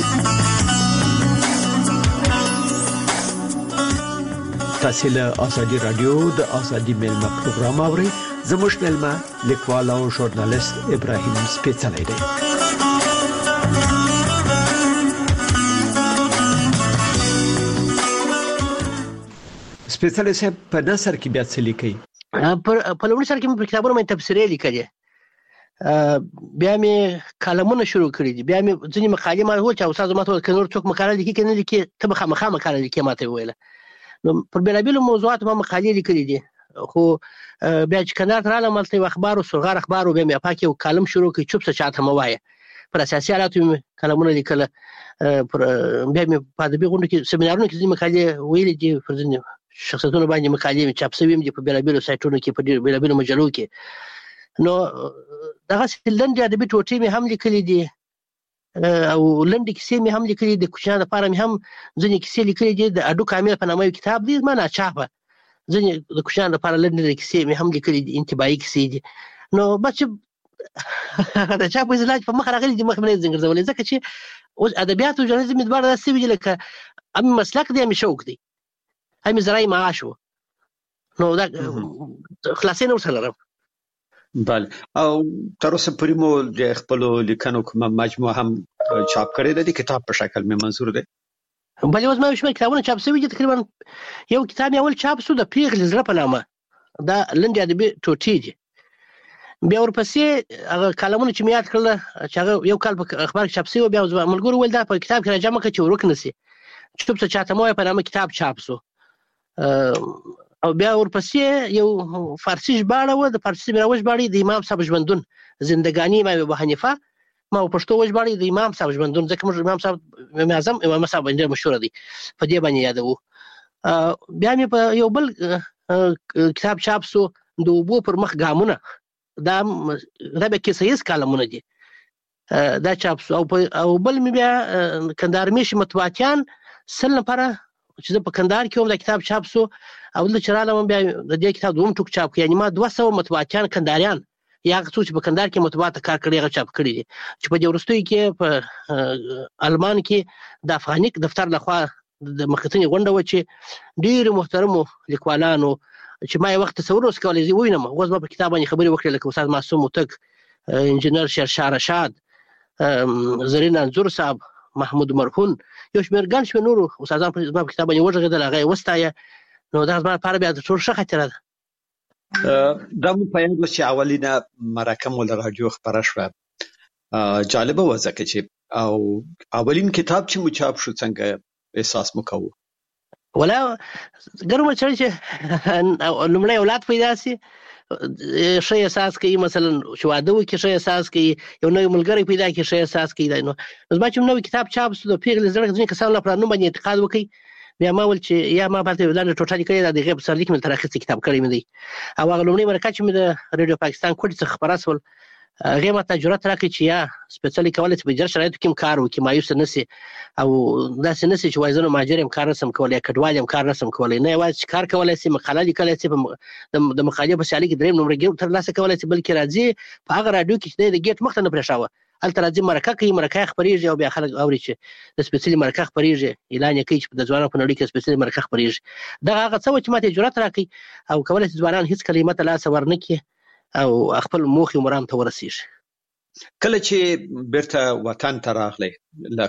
تاسو له ازادي رادیو د ازادي ملما پروګرام اورئ زموږ ملما لیکوال او ژورنالیست ابراهیم سپېڅلی دی سپېڅلی صاحب په نثر کې بیا څه لیکئ په لومړي سر کې مې په کتابونو باندې تبصرې لیکلې بیا مې کالمونه شروع کړي دي بیا مې ځینې مقالې ما وویل چې استاد زما ته وویل که نور څوک مقاله لیکي که نه لیکي ته به خامخا مقاله لیکې ما ته یې وویله نو پر بېلابېلو موضوعاتو ما مقالې لیکلي دي خو بیا چې کندهار ته رالم هلته یو اخبار و سرغار اخبار و بیا مې افاق یو کالم شروع کړي چوپ څه چاته مه وایه پر اساسي حالاتو مې کالمونه لیکله بیا مې په ادبي غونډو کې سیمینارونو کې ځینې مقالې ویلې دي پر ځینې شخصیتونو باندې مقالې مې چاپ سوي دي په بېلابېلو سایټونو کې په بېلابېلو مجلو کې نو دغسې لنډې ادبي ټوټې مې هم لیکلي دي او لنډې کیسې مې هم لیکلي دي د کوچنیانو لپاره مې هم ځینې کیسې لیکلي دي د اډو کامل په نامه یو کتاب دی زما ناچاپه ځینې د کوچنیانو لپاره لنډې کیسې مې هم لیکلي دي انتباهي کیسې دي نو بس چې د چا په اصطلاح په مخ راغلي دي مخ مې نه ځنګرځولې ځکه چې اوس ادبیات او ژورنالیزم دواړه داسې وي لکه هم مسلک دی هم شوق دی هم زرعي معاش و نو دا خلاصې نه ورسره لرم بله او تر اوسه پورې مو د خپلو لیکنو کومه مجموعه هم چاپ کړې ده د کتاب په شکل مې منظور دی بلې اوس ما شمېر کتابونه چاپ شوي دي تقریبا یو کتاب مې اول چاپ شو د پیغلې زړه په نامه دا لنډې ادبي ټوټې دي بیا ورپسې هغه کالمونه چې مې یاد کړله چې هغه یو کال په اخبار کې چاپ شوي بیا زما ملګرو وویل دا په کتاب کې راجمع کړه چې ورک نه شي چوپ څه چاته مه وایه په نامه کتاب چاپ شو او بیا ورپسې یو فارسي ژباړه وه د فارسي مې راوژباړې د امام صاحب ژوندون زندګاني امام ابو حنیفه ما په پښتو وژباړې د امام صاحب ژوندون ځکه موږ امام صاحب امام اعظم امام صاحب باندې ډېر مشهوره دی په دې باندې یادوو بیا مې په یو بل کتاب چاپ شو د اوبو پر مخ ګامونه دا بیا کیسه ییز کالمونه دي دا چاپ شو او بل مې بیا کندهار میشي مطبوعاتیان سل لپاره چې زه په کندهار کې هم دا کتاب چاپ شو او دلته چې رالم بیا د دې کتاب دوم ټوک چاپ کړ یعنې ما 200 مطبوعاتیان کندهاریان یا څو چې په کندهار کې مطبوعات کار کړی هغه چاپ کړی دي چې په دې وروستیو کې په المان کې د افغانیک دفتر لخوا د مخکتنې غونډه و چې ډېر محترمو لیکوالانو چې ما یو وخت تصور اوس کولی زه ووینم اوس به په کتاب باندې خبرې وکړې لکه استاد معصوم هوتک انجینر شیرشاه رشاد زرین انځور صاحب محمود مرهون یو شمېر ګڼ شمېر نورو استادان په زما په کتاب باندې وغږېدل هغه یې وستایه نو دا زما لپاره بیا د ټول ښه خاطره ده دا مو په یاد چې اولینه مرکه مو له راډیو خپره شوه جالبه وه ځکه چې او اولین کتاب چې مو چاپ شو څنګه احساس مو کوو ولا ګرمه چې لومړی اولاد پیدا سي ښه احساس کوي مثلا چې واده وکړي ښه احساس کوي یو نوی ملګری پیدا کړي ښه احساس کوي نو زما چې نوی کتاب چاپ شو د پیغلې زړه ځینې کسانو لپاره نوم باندې انتقاد وکړي بیا ما ول چې یا ما باندې ولانه ټوټه لیکلې ده د غیب سرلیک مل ترخص کتاب کړی مې دی او هغه لومړی مرکه چې مې د رادیو پاکستان کوټ څخه خبره سول هغه ماته جرأت راکړي چې یا سپیشلی کولای چې په جر شرایطو کې کار وکړي مایوس نه سي او داسې نه سي چې وایزنو ماجر هم کار نسم کولای کډوال هم کار نسم کولای نه یوازې کار کولای سي مقاله لیکلای سي د مقالې په سیالي کې دریم نمبر ګټ تر لاسه کولای سي بلکې راځي په هغه رادیو کې د ګټ مخ ته نه پرېښاوه هلته راځي مرکه کوي مرکه خبرېږي او بیا خلک اوري چې د سپیشلی مرکه خبرېږي اعلان یې کوي چې د ځوانانو په نړۍ کې سپیشلی مرکه خبرېږي دا هغه څه چې ماته جرأت راکړي او کولای شي ځوانان هیڅ کلمه ته لاس ورنکړي او خپل موخې مرام ته ورسیږي کله چې بیرته وطن ته راغلی له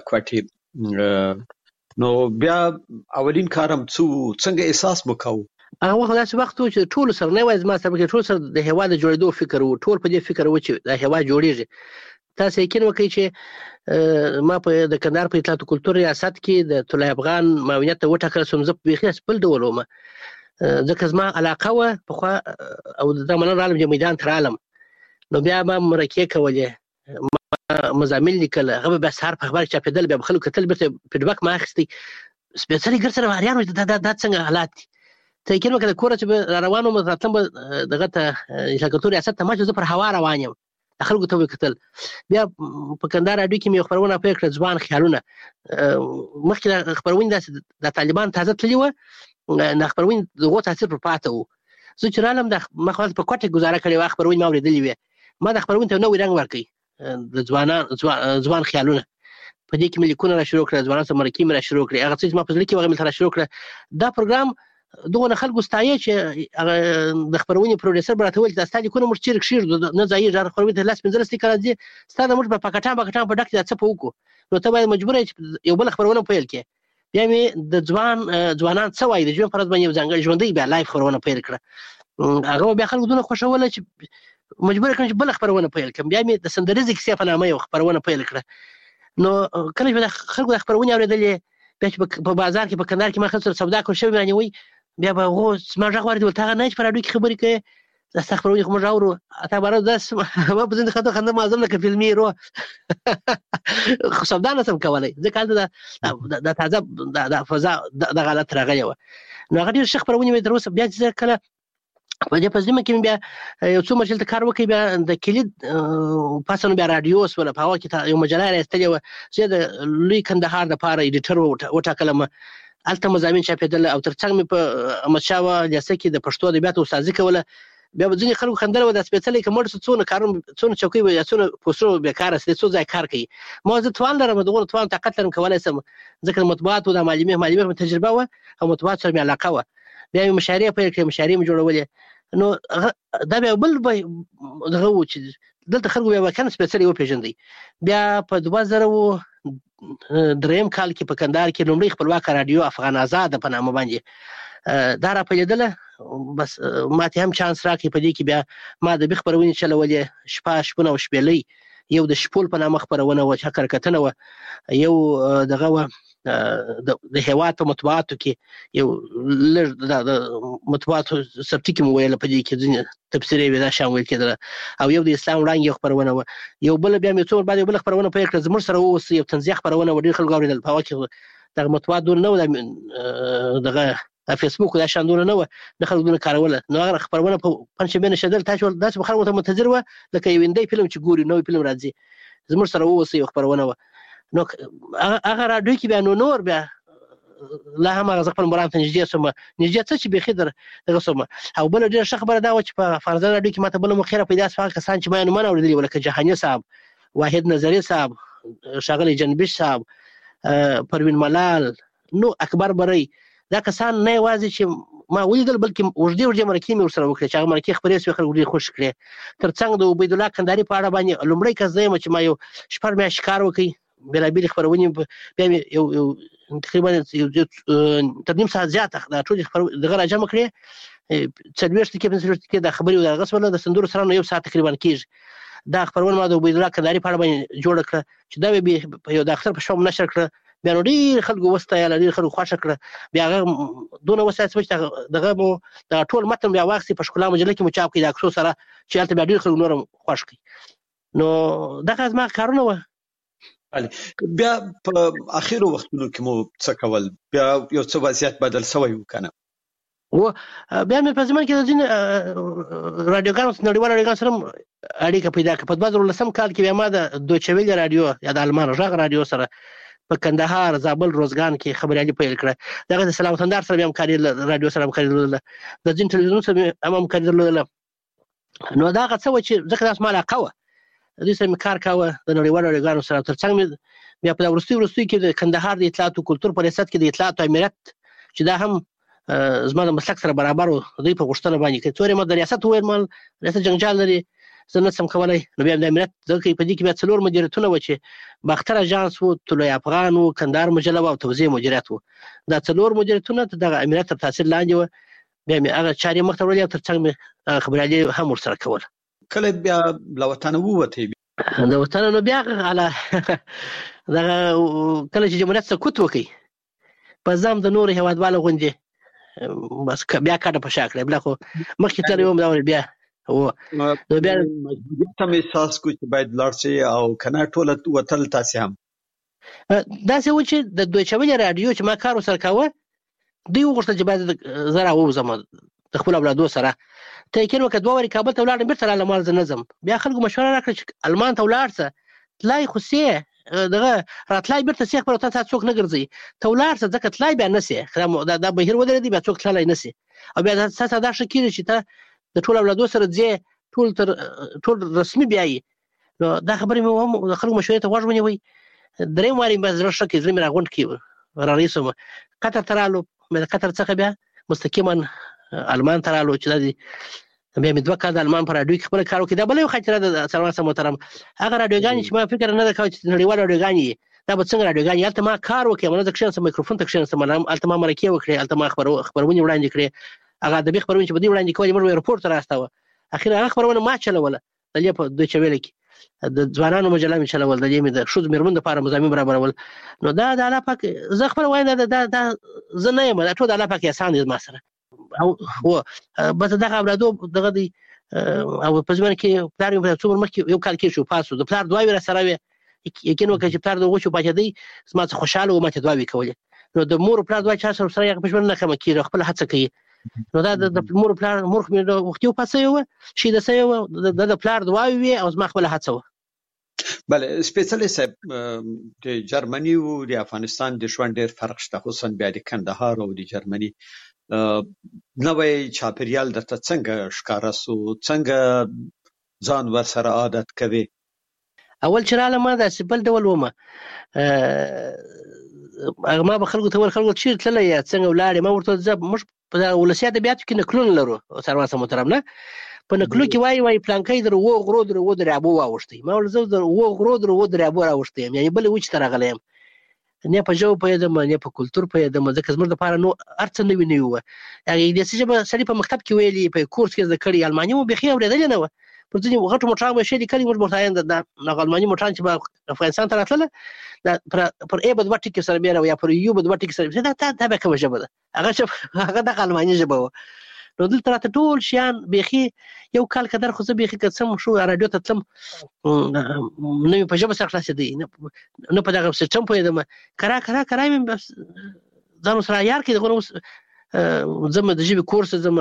کوټې نو بیا اولین کارم څنګه احساس مو کوو هغه وخت داسې وخت و چې ټول سره نه وای زما سره ټول سره د هیواد جوړېدو فکر و ټول په دې فکر و چې د هیواد جوړېږي تاسو یقین وکړئ چې ما په د کندهار په اطلاعات او کلتور ریاست کې د طلای افغان معاونیت ته وټاکل شوم زه په بېخي بل ډول وم ځکه زما علاقه وه پخوا او د مننه رالم چې میدان ته رالم نو بیا ما مرکې کولې مزامین لیکل هغه بیا سهار په خبر چاپېدل بیا به خلکو کتل بیرته فیډبک ما اخیستی سپېڅلي ګر سره واریان دا څنګه حالات دي ته یقین وکړه د کوره چې به را روان وم راتلم به دغه ته اطلاعات کلتور ریاست ته ما چې زه پر هوا روان یم د خلکو ته به کتل بیا په کندهار راډیو کې مې یو خپرونه پیل کړه ځوان خیالونه مخکې د خپرونې داسې د طالبان تازه تللي وه د خپرونې د هغو تاثیر پر پاته و زه چې رالم ما خو په کوټه ګزاره کړې وه خپرونې ما اورېدلې وې ما د خپرونې ته نوی رنګ ورکړی د ځوان خیالونه په دې کې مې لیکونه را شروع کړه ځوانانو سره مرکې مې را شروع کړې هغه څه چې ما په زړه کې وه هغه مې را شروع کړه دا پروګرام دغونه خلکو ستایه چې هغه د خپرونې پروډیوسر به راته ویل چې دا ستا لیکونه موږ چېرې کښېږدو نه ځایېږي هغه خپرونې ته 10-15 لیکه راځي ستا د موږ په پکټان په ډک دا څه په وکړو نو ته باید مجبوره یې چې یو بله خپرونه پیل کړې بیا مې د ځوانان څه وایي د ژوند په ورځ باندې یو ځانګړی ژوندی بیا لایف خپرونه پیل کړه هغه بیا خلکو دونه خوښوله چې مجبور کړم چې بل خبرونه پیل کړم بیا مې د سندریزې کیسې په نامه یو خبرونه پیل کړه نو کله چې خلکو د خبرونې اورېدلې بیا چې په بازار کې په کندهار کې ما خلکو سره سودا کول شوی رانیوي بیا به هغو زما غږ واورېدل ته هغه نه چې په راډیو کې خبرې کوې دا ستا خپرونې خو موږ اورو اته باره داسې ما په ځینې خاطر خنده معظم لکه فلمي رو خو سودا نه شم کولی ځکه هلته د تازه د فضا دغه حالت راغلی وه نو هغه ډېر ښه خپرونې مې تر اوسه بیا چې زه کله په دې پزیمه کې بیا یو څو مجل ته کار وکړي بیا د کلید پاسه نو بیا راډیو سوله په هغه کې یو مجله راایستلې وه زه د لوی کندهار دپاره ایډیټر وټاکلم هلته مضامین چاپېدل او تر څنګ مې په احمدشاه لیسه کې د پښتو ادبیاتو استادي کوله بیا به ځینې خلکو خندل وه دا سپېڅلی که مړ شو څونه چوکۍ به یا څونه پوسټرونه بېکاره سي څو ځای کار کوي ما زه توان لرم دغونه توان طاقت لرم کولی شم ځکه د مطبوعاتو د معلمې مې تجربه وه او مطبوعاتو سره مې علاقه وه بیا مې مشاعرې پیل کړې مشاعرې مې جوړولې نو دا بیا بل دغه و چې دلته خلکو بیا واقعا سپېڅلي وپېژندئ بیا په 2003 کال کې په کندهار کې لومړی خپلواکه راډیو افغان آزاد په نامه باندې دا راپیلېدله بس ماته هم چانس راکړي په دې کې بیا ما د خپرونې چلولې شپونه او شپېلۍ یو د شپول په نامه خپرونه وه چې حقرکتنه وه یو دغه وه د هیواد په مطبوعاتو کې یو لږ د مطبوعاتو سبتي کې مو ویله په دې کې ځینې تبصرې وې دا شان ویل کېدله او یو د اسلام وړانګې یو خپرونه وه یو بله بیا مې څو بعد یو بله خپرونه پیل کړه زموږ سره واوسه یو طنزیه خپرونه وه ډېر خلکو اورېدل په هغه کې دغه مطبوعات دونه نه وه دغه فیسبوک دا شان دونه نه وه د خلکو دونه کاروله نو هغه خپرونه په پنجشنبې نشېدل داسې به خلکو ته منتظر وه لکه یو هندی فلم چې ګوري نوی فلم راځي زموږ سره واوسه یو خپرونه وه نو هغه راډیو کې بیا نور بیا لا هم هغه خپل مرام ته نږدې سوم نږدې څه چې بيخي دغه سوم او بل ډېر ښه خبره دا و چې په فرضاً راډیو کې ماته بل مخیره پیدا شو کسان چې ما نه اورېدلي ولکه جهاني صاحب واحد نظری صاحب شاغلی جنبش صاحب پروین ملال نو اکبر بری دا کسان نه یوازې چې ما ولیدل بلکې وړدي مرکې مې ورسره وکړې چې هغه مرکې خبرې سوې خلک ډېر خوش کړې ترڅنګ د عبید الله کندهاري په اړه باندې لومړی کس دی چې ما یو شپږ میاشتې کار وکړ بېلابېلې خپرونې بیا مې یو تقریبا تر نیم ساعت زیاته دا ټولې دغه راجمع کړې 40 دقیقې د خبرې دغه سره د سندرو سره نو یو ساعت تقریبا کېږي دا خبرونه ما د عبید الله کندهاري په اړه باندې جوړ کړه چې دا به یو د اختر په شوم نشر کړه بیا نو ډېر خلکو وستایل ډېر خلکو خوښه کړه بیا هغه دونه وسایل چې دغه مو د ټول متن بیا واخیستې په ښکلا مجله کې مو چاپ کړي د عکسو سره چې هلته بیا ډېر خلک نور هم خوښ کړي نو دغه زما کارونه وه بیا په اخرو وختونو کې مو څه کول بیا یو څه وضعیت بدل شوی و کنه و بیا مې په زمانه کې د ځینې راډیوګانو نړیوالو راډیوګانو سره اړیکه پیدا کړه په 2010 کال کې بیا ما د دویچه ویله راډیو یا د المان غږ راډیو سره په کندهار زابل روزګان کې خبريالي پیل کړه دغه د سلام تندار سره هم کاری راډیو سره هم کاری لرله د ځین ټلویزیون سره هم کاری لرله نو دا څه و چې ځکه تاسو مال عقوه د دې سره کار کاوه د نړیوالو راډیوګانو سره ترڅنګ بیا په ورستي کې د کندهار د اطلاعات او کلتور په ریاست کې د اطلاعات او امنیت چې دا هم زما د مسلک سره برابر و دوی په غوښتنه باندې کې تورې ما د ریاست وویل مال ریاست جنجال لري زه نه سم کولای نو بیا د امنیت ځکه په دې کې بیا 4 مدیریتونه و چې باختر اژانس و طلوع افغان و کندهار مجله او توزیع مدیریت و دا 4 مدیریتونه د امنیت تر تاثیر لاندې و بیا مې هغه چارې مخ ته وړلې ترڅنګ مې خبريالي هم ورسره کول کله بیا له وطن ووته د وطن نو بیا علا دا کله چې جمهوریت سقوط وکړي په ځم د نور هیوادوالو غونډې بس بیا کاټه په شاکړه بل خو مخکې تل یو دا بیا او بیا مجبوریت هم احساس کو چې باید لارسي او کنه ټوله وتل تاسو هم دا څه و چې د دویچه ویله راډیو چې ما کار وسره کاوه دوی وغوښتل چې باید زرا ووزم د خپل اولادو سره ته کې نو کډواري کابل ته ولاړم بیرته لاله مال نظم بیا خلکو مشوره راکړه چې المان ته ولاړسه تلای خو سي دغه راتلای بیرته سیخ پر تاسو څوک نه ګرځي ته ولاړسه ځکه تلای بیا نسی دا بهیر ودرې دی بیا څوک تلای نسی او بیا تاسو دا شکیږي چې ته د ټول اولادو سره ځې ټول رسمي بیاي نو دا خبرې مې هم د خلکو مشورې ته غوږ ونیوي درې واري به زړه شکه زمي راغونډ کی را رئیسم قطر ترالو مې قطر څخه بیا مستقیما المان ترالو چې د بیا مې دوه کال د المان پر راډیو کې خپل کار وکړ دا بل یو خاطره د سلام محترم هغه راډیوګانې چې ما فکر نه دا کوي چې نړیوال راډیوګانې دا به څنګه راډیوګانې هلته ما کار وکړ مله ځکه چې میکروفون ته کښېنستم هلته ما مرکې وکړې هلته ما خبرونه وړاندې کړې هغه ادبي خبرونه چې په دې وړاندې کولې موږ ایرپورټ ته راستاوه اخر هغه خبرونه ما چلوله د دې په دویچه ویله کې د ځوانانو مجله مې چلول د دې مې د ښځو مېرمنو لپاره مضامین برابرول نو دا د الله پاک زه خپل وایم دا زه نه یم دا ټول د الله پاک احسان دی ما سره او بس دغه اولادو دغه دی او په ځمانه کې پلار مې په څومره مخکې یو کال کې شو پاسو د پلار دعاوې را سره وي یقین وکړه چې پلار د وښو پاتې دی زما څه خوشاله و ماته دعاوې کولې نو د مور پلار دعا چا سره یې په ژوند نه کم کېږي خپل هڅه کوي نو دا د مور پلار مور مې د وخت یو پاسه یو شي د سې د پلار دعاوې وي او زما خپل هڅه و بله سپیشلی صاحب د جرمني او د افغانستان د ژوند ډېر فرق شته خصوصا بیا د کندهار او د جرمني نوې چاپریال درته څنګه ښکارا سو څنګه ځان ورسره عادت کوي اول چې رااله ما داسې بل ډول ومه ما به خلکو ته ول خلکو چیرې تللی یا څنګه ولاړې ما ورته زه موږ په ولسي ادبیاتو کې نکلونه لرو سروان محترم نه په نکلو کې وایي پلانکی در و غرو در و دریابو واوښتی ما ول زه در و غرو در و دریابو راوښتی یم یعنې بلې وچې ته راغلی یم نه په ژبه پوهېدم نه په کلتور پوهېدم ځکه زموږ دپاره نو هر څه نوي نوي وه انګلیسي ژبه سړي په مکتب کې ویلي په کورس کې زده کړي الماني مو بیخي اورېدلې نه وه پر ځینې غټو موټران به یې ښې لیکلي موږ ورته وایو د الماني موټران چې به افغانستان ته راتلله پر ای به 2 ټکي سره بیا یا پر یو به 2 ټکي سره دا به کومه ژبه ده هغه دغه الماني ژبه وه نو دلته راته ټول شیان بیخي یو کال قدر خو زه بیخي که څه شو راډیو ته تلم نه مې په ژبه سره خلاصېدی نه په دغه سیسټم پوهېدم کرا مې ځان سره عیار کړي دغه اوس ځم د ژبې کورس ځم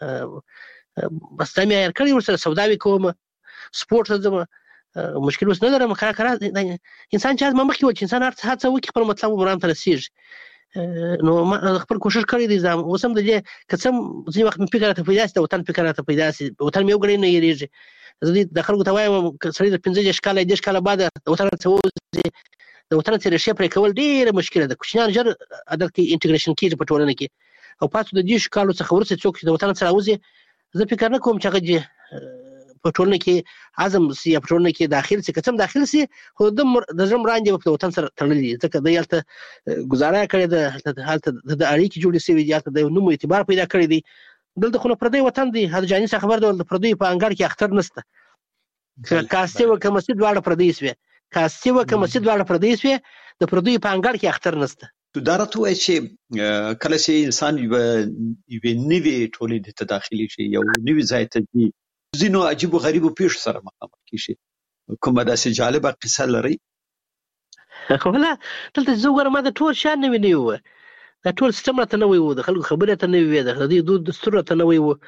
بس دا مې عیار کړي ورسره سوداوي کوم سپورټ ته ځم مشکل اوس نه لرم کرا انسان چې ما مخکې وایي چې انسان هر څه هڅه وکړي خپل مطلب مرام ته رسېږي نو ما خپل کوشش کړی دی زم اوسم د دې قسم ځینې وخت مې فکر راته پیدا شي د وطن فکر راته پیدا شي وطن مې وګړي نه یریږي زه د خلکو ته وایم سړی د 15 کاله 10 کاله بعد د وطن څخه د وطن سره شي پرې کول ډیره مشکله ده کوچنیان ژر عادت کې انټیګریشن کیږي په ټولنه کې او پاتې د 10 کالو څخه ورسې څوک د وطن سره اوځي زه فکر نه کوم چې هغه په ټولنه کې اعظم سي په ټولنه کې داخل سي قسم داخل سي خو د زم راندې په وطن سره تړلې ځکه د یالته گزاره کړې ده حالت د اړیکې جوړې سي یالته د نوم اعتبار پیدا کړی دی دلته خو پردی وطن دی هر جاني څخه خبر د پردی په انګړ کې اختر نشته کاسته و کمسي دواړه پردی سوي کاسته و کمسي دواړه پردی سوي د پردی په انګړ کې اختر نشته دارته وای چې کله چې انسان یو نوی ټولنې ته داخلي شي یو نوی ځای ته دی زینو عجیب و غریب و پیش سره مخامخ کیشي کومه داسې جالبه قصه لري خو لا دلته زه ګورم ما د ټول شان نه ویني و دا ټول سیستم ته نه وي و د خلکو خبره ته نه وي د دې دستور ته نه وي و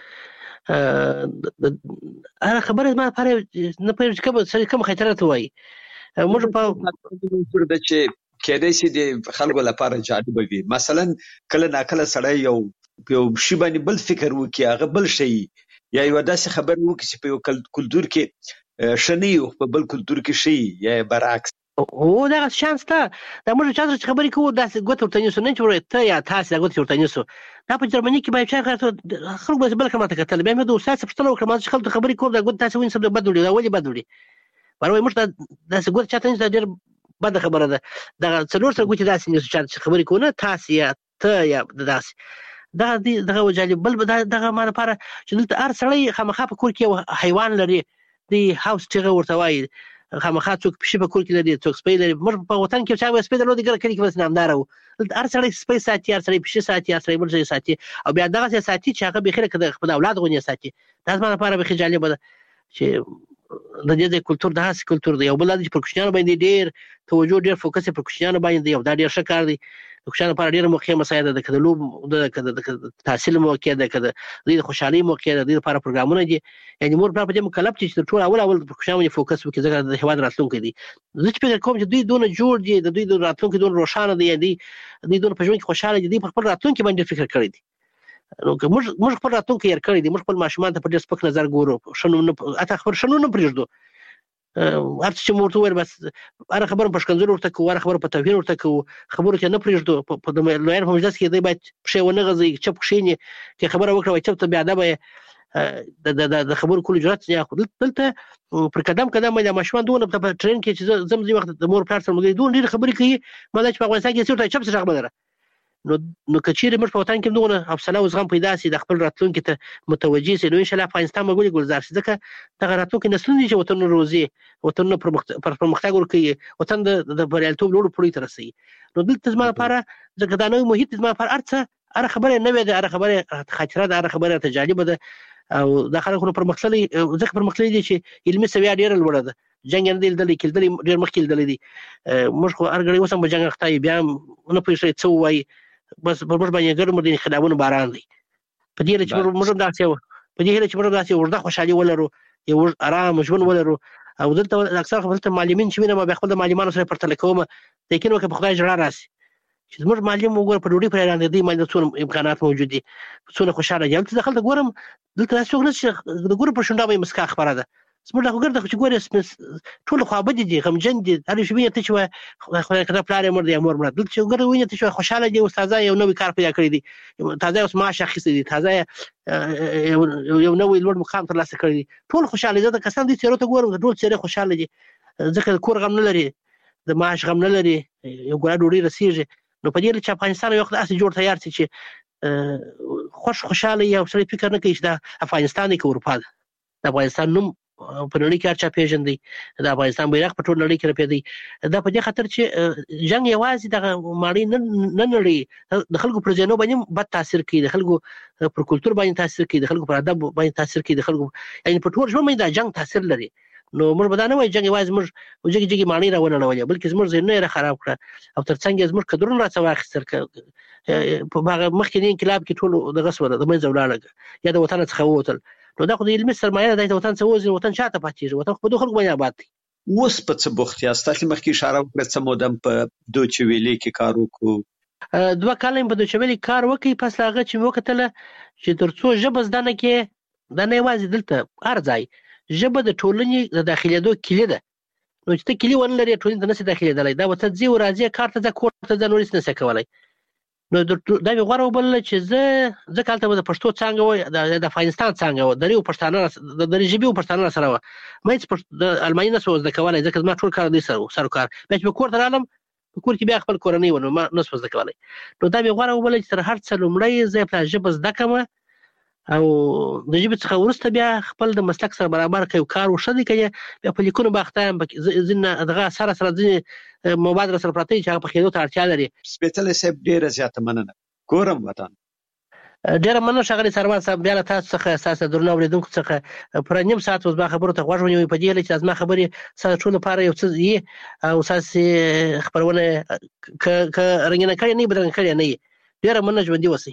انا خبره ما لپاره نه پېژ کوم خطر ته وای موږ په د چې کېدای شي د خلکو لپاره جالب وي مثلا کله ناکله سړی یو شی باندې بل فکر وکي هغه بل شي یا یو داسې خبر وکړي چې په یو کلتور کې شنی او په بل کلتور کې شي یا برعکس او دا شانس ته دا موږ چې خبرې کوو داسې ګوت ورته نیسو نه چې ته یا تاسو دا ګوت ورته نیسو دا په جرمني کې باید چې خلک به بل کومه کتل به مې د استاد څخه وکړم چې خلک خبرې کوو دا ګوت تاسو وین سبب بدوړي دا ولې بدوړي ورته موږ داسې ګوت چاته نه ډېر بد خبره ده دا څلور سره ګوت داسې نیسو چې خبرې کوو نه تاسو یا ته یا داسې دغه وجالي بل دغه ما لپاره چې دلته هر سړی خامخا په کور کې حیوان لري د هاوس ټیغه ورته وایي خامخا څوک پښې په کور کې لري څوک سپی لري موږ په وطن کې چې سپی درلودي ګر کړي کې بس نامدار وو هر سړی سپی ساتي هر سړی پښې ساتي هر سړی بل ځای ساتي او بیا دغه ساتي چې هغه بخیره کده خپل اولاد غونې ساتي دا ما لپاره به جالب ده چې د دې کلچر د هاس کلچر دی او بل د پرکشنانو باندې ډیر توجه ډیر فوکس پرکشنانو باندې او دا ډیر ښه کار دی د خوشاله لپاره ډیره موقع مساعده ده کده لوب د تحصیل موقع ده کده د خوشحالي موقع ده د لپاره پروګرامونه دي یعنی مور په دې مکلف چې ټول اول په خوشاله فوکس وکړي ځکه د هواد راتلونکي دي زه چې فکر کوم چې دوی دونه جوړ دي د دوی د راتلونکي دونه روښانه دي دوی دونه په ژوند کې خوشاله دي په خپل راتلونکي باندې فکر کړی دي نو موږ خپل راتلونکي یې کړی دي موږ خپل ماشومان ته په ډېر سپک نظر ګورو شنو نه اته خبر شنو نه پریږدو هر څه مرته ور بس هر خبره په شکنځل ورته کوو هر خبره په توهین ورته کوو خبرو ته نه پریږدو په لویر په مجلس کې دی باید پښې ونه غځي چپ خشيني چې خبره وکړي چې ته بیا ادب د خبرو کول جرأت نه اخلي دلته پر قدم د ماشومان دونه په ټرین کې چې زمزي وخت د مور پلار سره مګي دونه ډېر خبرې کوي مله چې په افغانستان کې څه چپ څه خبره نو کچېره موږ په وطن کې دونه حوصله او زغم پیدا سي د خپل راتلونکي ته متوجي سي نو ان شاء الله افغانستان مګولي ګلزار شي ځکه د راتلونکي نسلونه چې وطن روزي وطن پر مختګ ورکوي وطن د بریالیتوب لوړ پړی تر رسي نو دلته زما لپاره ځکه دا نوې محیط زما لپاره ارڅه خبره نه وي د خبره خاطره د خبره ته جالب ده او د خلکو پر مخلي ځکه پر مخلي دي چې علمي سویا ډیره لوړه ده جنگ نه دل کېدل ډیر مخکې دل دي موږ خو ارګړی وسم په جنگ اخته بیا نه پېښې څو وای بس په موږ باندې ګرم دي خداونه باران دي په دې چې موږ داسې په دې چې موږ داسې ورده خوشحالي ولرو یو آرام ژوند ولرو او دلته اکثر خپل معلمین چې ما به خپل معلمانو سره پرتل کوم د کینو کې په خدای جوړا راسي چې موږ معلم وګور په ډوډۍ پر وړاندې دي مال څونه امکانات موجود دي څونه خوشاله یم چې دخل ګورم دلته څوک نه د ګور پر شونډه به مسکا خبره ده زموږ د وګرځه چې ګورې ټول خو ابدي دي غمجن دي هر شي ویني ته چې خو کله پلار مر دي امور مر دلته چې ګورې ویني ته چې خوشاله دي استاد یو نوې کار پیدا کړی دي تازه اوس معاش اخیستي دي تازه یو نوې لوړ مقام تر لاسه کړی دي ټول خوشاله دي کسان دي چې ته ګورم ټول چې خوشاله دي ځکه کور غم نه لري د معاش غم نه لري یو ګړه ډوډۍ رسیږي نو په دې چې افغانستان یو وخت اسې جوړ تیار شي چې خوشاله یا سړی فکر نه کوي چې د افغانستان کې اروپا ده د افغانستان نوم په نړۍ کې هر چا پیژندي د افغانستان بیرغ په ټول نړۍ کې راپېدی دا په دې خاطر چې جنگ یوازې د ماړی نه نړۍ د خلکو پر ځینو باندې بد تاثیر کوي د خلکو پر کلچر باندې تاثیر کوي د خلکو پر ادب باندې تاثیر کوي د خلکو یعنی په ټول ژوند باندې دا جنگ تاثیر لري نو موږ به دا نه وایو جنگ یوازې موږ جګي ماڼۍ راولړولې بلکې زموږ ذهنونه یې خراب کړه او ترڅنګ زموږ قدرونه راڅه واخیستل په هغه مخکې انقلاب کې ټول دغه سوله د منځه ولاړه یا د وطن څخه ووتل نو دا خو د علمي سرمایه د وطن څخه وځي وطن شاته پاتېږي وطن په دوه خلکو باندې آباد دي اوس په څه بوخت یاست تاسو مخکې اشاره وکړه چې مودم په دوچ ویلې کې کار وکړو 2 کال په دوچوالي کار وکي پس هغه چې وکتل چې ترڅو ژبه زده نه کې دا نه وازي دلته هر ځای ژبه د ټولنې د داخليدو کلی ده نو چې ته کلی ونلري ټولنې ته نشي داخليدلای دا وته ځي ورازي کار ته کور ته ځنور نشي کولای نو دا به غوړ وبل چې زه کالته د پښتو څنګه و د افغانستان څنګه و د ریو پښتانه د ریجبي پښتانه سره و مې د الماني نه سوز د کولای ځکه ما ټول کار دي سره کار به کور ته رالم کور کې بیا خپل کورنۍ ونه ما نه سوز د کولای نو دا به غوړ وبل چې تر هر څه لومړی زه په ژبه زده کوم او د ژبې څخه ورسته بیا خپل د مسلک سره برابر کوي کار وشدي کوي بیا په لیکونو باختم ځنه دغه سره ځنه مبادره سره پراته چې هغه په خېدو ته اړتیا لري سپېڅلې صاحب ډېره زیاته مننه ګورم وطن ډېره مننه ښاغلي سروان صاحب بیا له تاسو څخه اساسه درنو اوریدونکو څخه پر نیم ساعت اوس ما خبرو ته غوږ ونیوي په دې چې زما خبرې سره ټول لپاره یو څه یې او اساسي خبرونه ک رنګینه کړي نه بدرنګ کړي نه ډېره مننه ژوندۍ اوسئ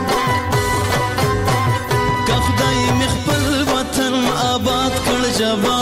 جواب